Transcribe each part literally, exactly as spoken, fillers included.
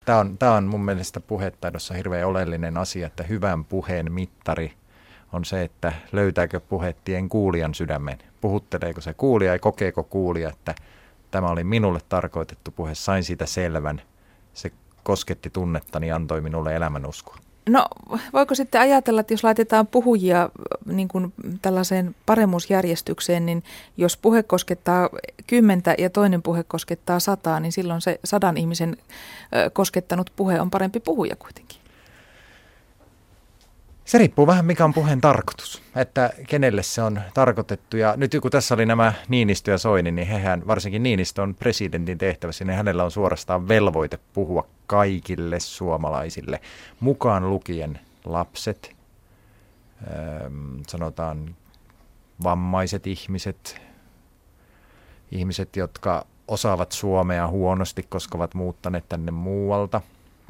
Tämä on, tämä on mun mielestä puhetaidossa hirveän oleellinen asia, että hyvän puheen mittari on se, että löytääkö puhetien kuulijan sydämen. Puhutteleeko se kuulija ja kokeeko kuulija, että tämä oli minulle tarkoitettu puhe, sain siitä selvän. Se kosketti tunnettani ja antoi minulle elämänuskoa. No voiko sitten ajatella, että jos laitetaan puhujia niin kuin tällaiseen paremmuusjärjestykseen, niin jos puhe koskettaa kymmentä ja toinen puhe koskettaa sataa, niin silloin se sadan ihmisen koskettanut puhe on parempi puhuja kuitenkin? Se riippuu vähän mikä on puheen tarkoitus, että kenelle se on tarkoitettu. Ja nyt kun tässä oli nämä Niinistö ja Soini, niin hehän, varsinkin Niinistö on presidentin tehtävässä, niin hänellä on suorastaan velvoite puhua kaikille suomalaisille, mukaan lukien lapset, sanotaan vammaiset ihmiset, ihmiset, jotka osaavat suomea huonosti, koska ovat muuttaneet tänne muualta.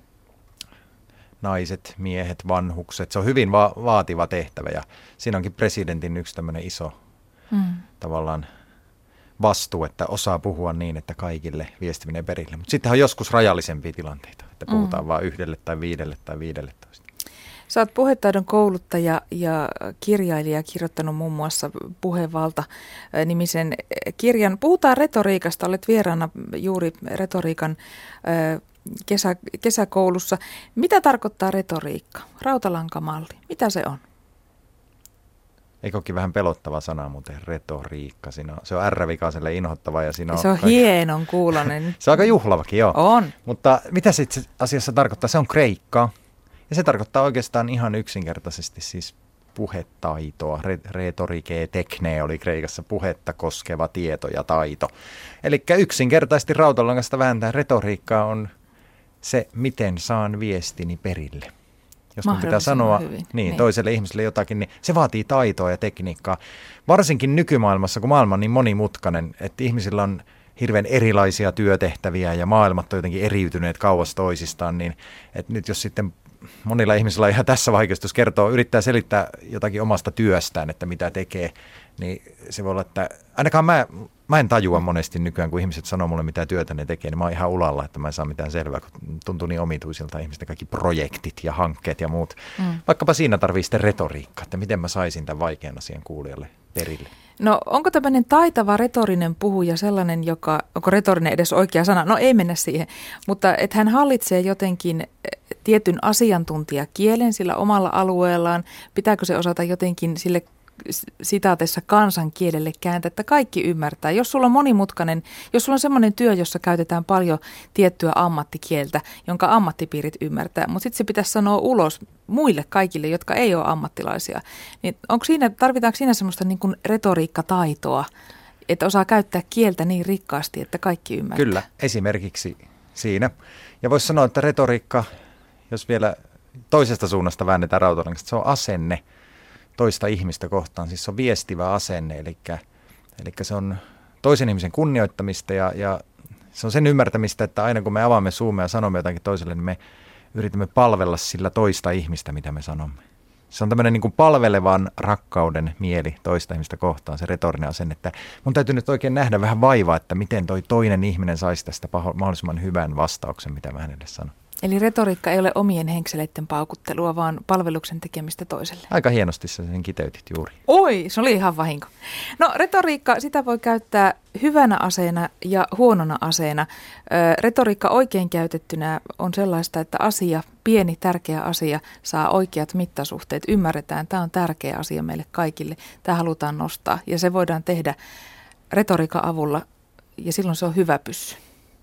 Naiset, miehet, vanhukset. Se on hyvin va- vaativa tehtävä ja siinä onkin presidentin yksi tämmöinen iso mm. tavallaan vastuu, että osaa puhua niin, että kaikille viesti menee perille. Mutta sitten on joskus rajallisempia tilanteita, että puhutaan mm. vain yhdelle tai viidelle tai viidelle toista. Sä oot puhetaidon kouluttaja ja kirjailija, kirjoittanut muun muassa Puhevalta-nimisen kirjan. Puhutaan retoriikasta, olet vieraana juuri retoriikan Kesä, kesäkoulussa. Mitä tarkoittaa retoriikka? Rautalankamalli. Mitä se on? Eikö olekin vähän pelottava sana muuten, retoriikka. Siinä on, se on ärrävikaiselle inhottava. Ja siinä on se on kaikki... hienon kuulonen. Se on aika juhlavakin, joo. On. Mutta mitä se itse asiassa tarkoittaa? Se on kreikkaa. Ja se tarkoittaa oikeastaan ihan yksinkertaisesti siis puhetaitoa. Retorikee teknee oli Kreikassa puhetta koskeva tieto ja taito. Eli yksinkertaisesti rautalangasta vääntää retoriikkaa on se, miten saan viestini perille. Jos mun pitää sanoa niin, niin. toiselle ihmiselle jotakin, niin se vaatii taitoa ja tekniikkaa. Varsinkin nykymaailmassa, kun maailma on niin monimutkainen, että ihmisillä on hirveän erilaisia työtehtäviä ja maailmat on jotenkin eriytyneet kauas toisistaan, niin että nyt jos sitten monilla ihmisillä ihan tässä vaiheessa, jos kertoo, yrittää selittää jotakin omasta työstään, että mitä tekee, niin se voi olla, että ainakaan mä, mä en tajua monesti nykyään, kun ihmiset sanoo mulle, mitä työtä ne tekee, niin mä oon ihan ulalla, että mä en saa mitään selvää, kun tuntuu niin omituisilta ihmisten kaikki projektit ja hankkeet ja muut. Mm. Vaikkapa siinä tarvii sitten retoriikkaa, että miten mä saisin tämän vaikean asian kuulijalle perille. No onko tämmöinen taitava retorinen puhuja sellainen, joka, onko retorinen edes oikea sana? No ei mennä siihen, mutta että hän hallitsee jotenkin tietyn asiantuntijakielen sillä omalla alueellaan. Pitääkö se osata jotenkin sille sitaatessa kansankielelle kääntää, että kaikki ymmärtää. Jos sulla on monimutkainen, jos sulla on semmoinen työ, jossa käytetään paljon tiettyä ammattikieltä, jonka ammattipiirit ymmärtää, mutta sitten se pitäisi sanoa ulos muille kaikille, jotka ei ole ammattilaisia, niin onko siinä, tarvitaanko siinä semmoista niin kuin retoriikkataitoa, että osaa käyttää kieltä niin rikkaasti, että kaikki ymmärtää? Kyllä, esimerkiksi siinä. Ja voisi sanoa, että retoriikka, jos vielä toisesta suunnasta väännetään rautalangasta, se on asenne toista ihmistä kohtaan, siis se on viestivä asenne, eli, eli se on toisen ihmisen kunnioittamista ja, ja se on sen ymmärtämistä, että aina kun me avaamme suumme ja sanomme jotakin toiselle, niin me yritämme palvella sillä toista ihmistä, mitä me sanomme. Se on tämmöinen niin kuin palvelevan rakkauden mieli toista ihmistä kohtaan, se retorinen asenne, että mun täytyy nyt oikein nähdä vähän vaivaa, että miten toi toinen ihminen saisi tästä paho- mahdollisimman hyvän vastauksen, mitä mä hänelle sanon. Eli retoriikka ei ole omien henkseleiden paukuttelua, vaan palveluksen tekemistä toiselle. Aika hienosti sä sen kiteytit juuri. Oi, se oli ihan vahinko. No retoriikka, sitä voi käyttää hyvänä aseena ja huonona aseena. Ö, retoriikka oikein käytettynä on sellaista, että asia, pieni tärkeä asia, saa oikeat mittasuhteet. Ymmärretään, tämä on tärkeä asia meille kaikille. Tämä halutaan nostaa ja se voidaan tehdä retoriikan avulla ja silloin se on hyvä pyssy.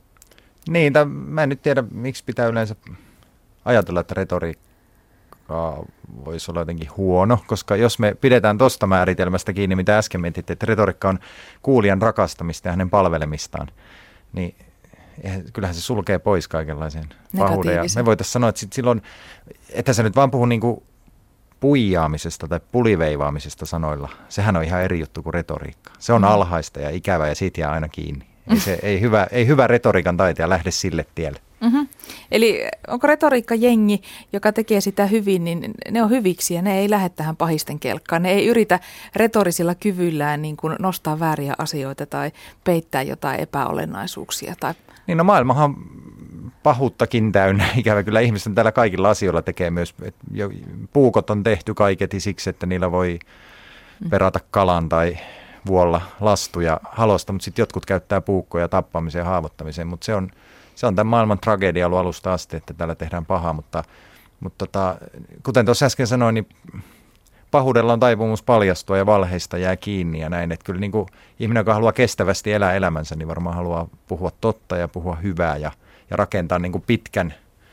Niin, tai mä en nyt tiedä, miksi pitää yleensä ajatella, että retoriikka voisi olla jotenkin huono, koska jos me pidetään tuosta määritelmästä kiinni, mitä äsken mietit, että retoriikka on kuulijan rakastamista ja hänen palvelemistaan, niin kyllähän se sulkee pois kaikenlaisen pahuuden. Ja me voitaisiin sanoa, että silloin, että sä nyt vaan puhu niin kuin puijaamisesta tai puliveivaamisesta sanoilla. Sehän on ihan eri juttu kuin retoriikka. Se on mm. alhaista ja ikävä ja siitä jää aina kiinni. Ei, se, ei, hyvä, ei hyvä retoriikan taitaja lähde sille tielle. Mm-hmm. Eli onko retoriikka jengi, joka tekee sitä hyvin, niin ne on hyviksi ja ne ei lähde tähän pahisten kelkkaan. Ne ei yritä retorisilla kyvyillään niin kuin nostaa vääriä asioita tai peittää jotain epäolennaisuuksia. Tai... Niin no maailmahan pahuuttakin täynnä. Ikävä kyllä ihmisten täällä kaikilla asioilla tekee myös. Puukot on tehty kaiketi siksi, että niillä voi perata kalan tai vuolla lastuja halosta, mutta sitten jotkut käyttää puukkoja tappamiseen ja haavoittamiseen, mutta se on, se on tämän maailman tragedia ollut alusta asti, että täällä tehdään pahaa, mutta, mutta tota, kuten tuossa äsken sanoin, niin pahuudella on taipumus paljastua ja valheista jää kiinni ja näin, että kyllä niin kuin ihminen, joka haluaa kestävästi elää elämänsä, niin varmaan haluaa puhua totta ja puhua hyvää ja, ja rakentaa niin kuin pitkän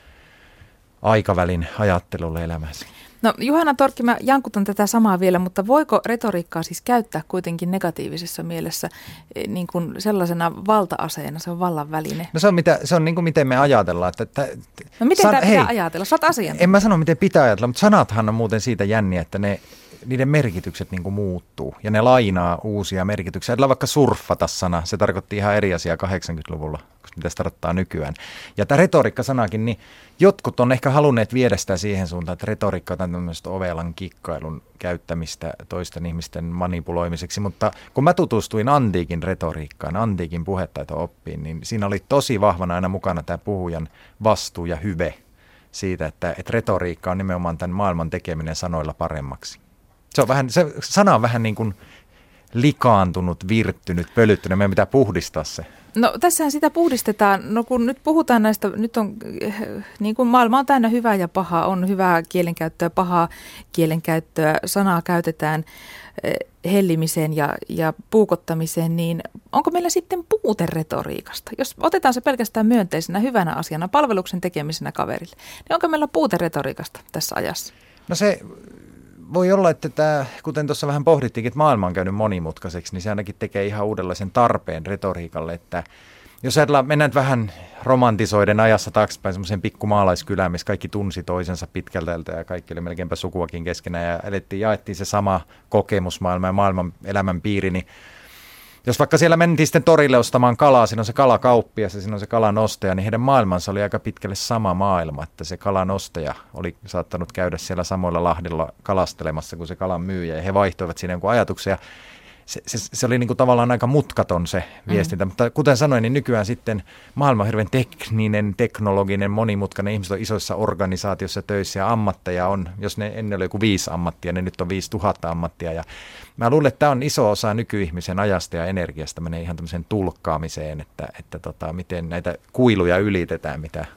aikavälin ajattelulle elämänsä. No Juhana Torkki, mä jankutan tätä samaa vielä, mutta voiko retoriikkaa siis käyttää kuitenkin negatiivisessa mielessä niin kuin sellaisena valta-aseena, se on vallan väline? No se on, mitä, se on niin kuin miten me ajatellaan. Että, että, no miten san, tämä pitää hei, ajatella? Sä oot asiantuntija. En mä sano miten pitää ajatella, mutta sanathan on muuten siitä jänniä, että ne, niiden merkitykset niin kuin muuttuu ja ne lainaa uusia merkityksiä. Ajatellaan vaikka surffata sana, se tarkoitti ihan eri asiaa kahdeksankymmentäluvulla, mitä se tarkoittaa nykyään. Ja tämä retoriikka-sanakin, niin jotkut on ehkä halunneet viedä sitä siihen suuntaan, että retoriikka on tämmöistä ovelan kikkailun käyttämistä toisten ihmisten manipuloimiseksi, mutta kun mä tutustuin antiikin retoriikkaan, antiikin puhetaito-oppiin, niin siinä oli tosi vahvana aina mukana tämä puhujan vastuu ja hyve siitä, että, että retoriikka on nimenomaan tämän maailman tekeminen sanoilla paremmaksi. Se on vähän, se sana on vähän niin kuin likaantunut, virttynyt, pölyttynyt, meidän pitää puhdistaa se. No tässähän sitä puhdistetaan, no kun nyt puhutaan näistä, nyt on, niin kuin maailma on täynnä hyvää ja pahaa, on hyvää kielenkäyttöä, pahaa kielenkäyttöä, sanaa käytetään hellimiseen ja, ja puukottamiseen, niin onko meillä sitten puute retoriikasta? Jos otetaan se pelkästään myönteisenä, hyvänä asiana, palveluksen tekemisenä kaverille, niin onko meillä puute retoriikasta tässä ajassa? No se voi olla, että tämä, kuten tuossa vähän pohdittiinkin, että maailma on käynyt monimutkaiseksi, niin se ainakin tekee ihan uudenlaisen tarpeen retoriikalle, että jos ajatellaan, mennään vähän romantisoiden ajassa taaksepäin semmoiseen pikkumaalaiskylään, missä kaikki tunsi toisensa pitkältä ja kaikki oli melkeinpä sukuakin keskenään ja elettiin, jaettiin se sama kokemusmaailma ja maailman elämän piiri, niin jos vaikka siellä mentiin sitten torille ostamaan kalaa, siinä on se kalakauppias ja siinä on se kalan ostaja, niin heidän maailmansa oli aika pitkälle sama maailma, että se kalan ostaja oli saattanut käydä siellä samoilla lahdilla kalastelemassa kuin se kalan myyjä ja he vaihtoivat siinä jonkun ajatuksia. Se, se, se oli niin kuin tavallaan aika mutkaton se viestintä, mm. mutta kuten sanoin, niin nykyään sitten maailma on hirveän tekninen, teknologinen, monimutkainen. Ihmiset on isoissa organisaatioissa töissä ja ammatteja on, jos ne ennen oli joku viisi ammattia, niin nyt on viisi tuhatta ammattia. Ja mä luulen, että tämä on iso osa nykyihmisen ajasta ja energiasta, menee ihan tämmöiseen tulkkaamiseen, että, että tota, miten näitä kuiluja ylitetään, mitä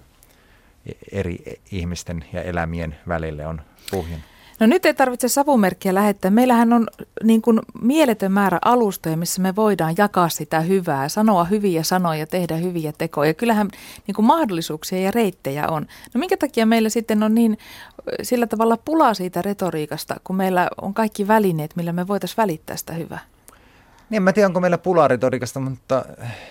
eri ihmisten ja elämien välille on puhjennut. No nyt ei tarvitse savumerkkiä lähettää. Meillähän on niin kuin mieletön määrä alustoja, missä me voidaan jakaa sitä hyvää, sanoa hyviä sanoja, tehdä hyviä tekoja. Kyllähän niin kuin mahdollisuuksia ja reittejä on. No minkä takia meillä sitten on niin sillä tavalla pulaa siitä retoriikasta, kun meillä on kaikki välineet, millä me voitaisiin välittää sitä hyvää? Niin, en mä tiedä, onko meillä pulaa retoriikasta, mutta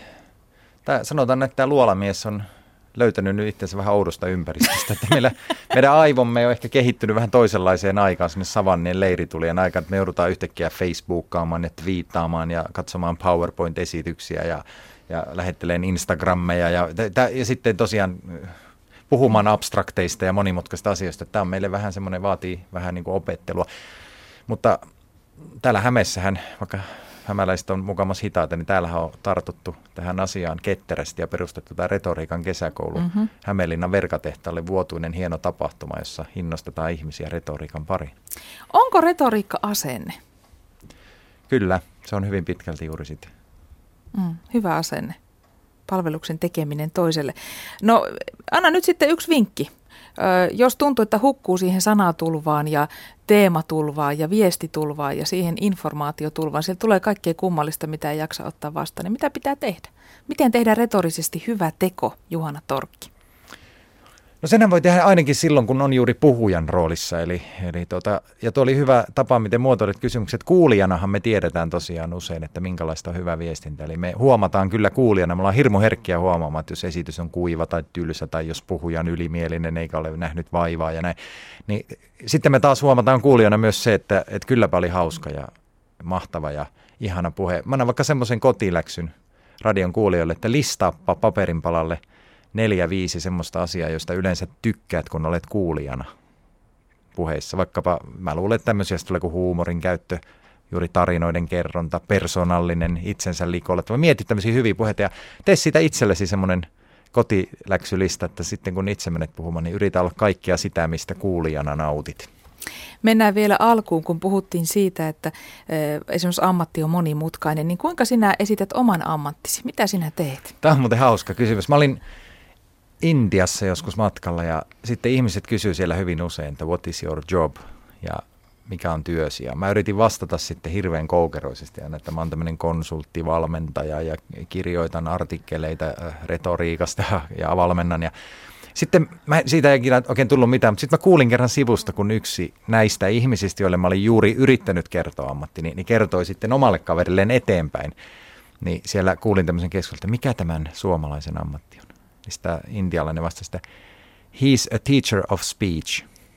tää, sanotaan, että tämä luolamies on löytänyt nyt itseänsä vähän oudosta ympäristöstä. Että meillä, meidän aivomme on ehkä kehittynyt vähän toisenlaiseen aikaan, sinne savannien leiritulien aikaan, että me joudutaan yhtäkkiä Facebookkaamaan ja twiittaamaan ja katsomaan PowerPoint-esityksiä ja, ja lähetteleen Instagrammeja ja, ja, ja sitten tosiaan puhumaan abstrakteista ja monimutkaisista asioista. Tämä on meille vähän semmoinen, vaatii vähän niin kuin opettelua. Mutta täällä Hämeessähän, vaikka hämäläiset on mukamassa hitaita, niin täällähän on tartuttu tähän asiaan ketterästi ja perustettu tämä retoriikan kesäkoulu mm-hmm. Hämeenlinnan Verkatehtaalle, vuotuinen hieno tapahtuma, jossa innostetaan ihmisiä retoriikan pariin. Onko retoriikka asenne? Kyllä, se on hyvin pitkälti juuri sitä. Mm, hyvä asenne. Palveluksen tekeminen toiselle. No anna nyt sitten yksi vinkki. Ö, jos tuntuu, että hukkuu siihen sanatulvaan ja teematulvaan ja viestitulvaan ja siihen informaatiotulvaan, sieltä tulee kaikkea kummallista, mitä ei jaksa ottaa vastaan, niin mitä pitää tehdä? Miten tehdä retorisesti hyvä teko, Juhana Torkki? No senhän voi tehdä ainakin silloin, kun on juuri puhujan roolissa. Eli, eli tuota, ja tuo oli hyvä tapa, miten muotoilit kysymykset. Kuulijanahan me tiedetään tosiaan usein, että minkälaista on hyvä viestintä. Eli me huomataan kyllä kuulijana, me ollaan hirmu herkkiä huomaamaan, että jos esitys on kuiva tai tylsä tai jos puhuja on ylimielinen eikä ole nähnyt vaivaa ja näin. Niin sitten me taas huomataan kuulijana myös se, että, että kylläpä oli hauska ja mahtava ja ihana puhe. Mä annan vaikka semmoisen kotiläksyn radion kuulijoille, että listaappa paperinpalalle neljä, viisi semmoista asiaa, joista yleensä tykkäät, kun olet kuulijana puheissa. Vaikkapa mä luulen, että tämmöisiä tulee kuin huumorin käyttö, juuri tarinoiden kerronta, persoonallinen, itsensä likoilettava. Mietit tämmöisiä hyviä puheita ja tee siitä itsellesi semmoinen kotiläksylista, että sitten kun itse menet puhumaan, niin yritä olla kaikkea sitä, mistä kuulijana nautit. Mennään vielä alkuun, kun puhuttiin siitä, että esimerkiksi ammatti on monimutkainen, niin kuinka sinä esität oman ammattisi? Mitä sinä teet? Tämä on muuten hauska kysymys. Mä olin Intiassa joskus matkalla ja sitten ihmiset kysyy siellä hyvin usein, että what is your job ja mikä on työsi. Ja mä yritin vastata sitten hirveän koukeroisesti aina, että mä oon tämmöinen konsultti, valmentaja ja kirjoitan artikkeleita retoriikasta ja valmennan. Ja sitten mä, siitä ei oikein tullut mitään, mutta sitten mä kuulin kerran sivusta, kun yksi näistä ihmisistä, joille mä olin juuri yrittänyt kertoa ammatti, niin, niin kertoi sitten omalle kaverilleen eteenpäin. Niin siellä kuulin tämmöisen keskustelun, että mikä tämän suomalaisen ammatti on. Niin sitä intialainen vastasi, että he's a teacher of speech.